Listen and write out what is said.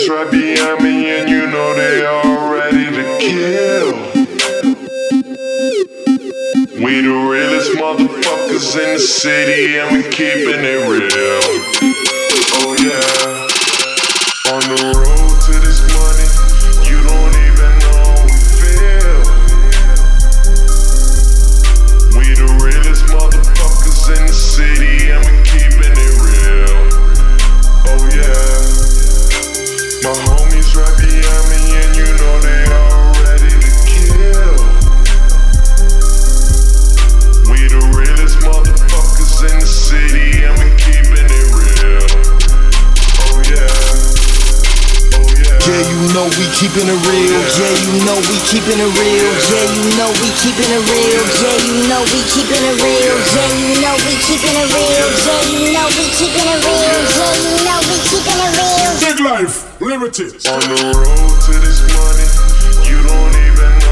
homies right behind me, and you know they all ready to kill. We the realest motherfuckers in the city, and we keeping it real. Oh yeah, on the road to this money, you don't even know how we feel. We the realest motherfuckers in the city, and we keeping it real. Oh yeah, my homies right behind me, and you know they all ready to kill. We the realest motherfuckers in the city, and we keeping it real. Oh yeah, oh yeah. Yeah, you know we keeping it real. Yeah, you know we keeping it real. Yeah, you know we keeping it real. Yeah, you know we keeping it real. Yeah, you know we keeping it real. Yeah, you know we keeping it real. Yeah, you know we keeping it real. Big Life, Limited. On the road to this money, you don't even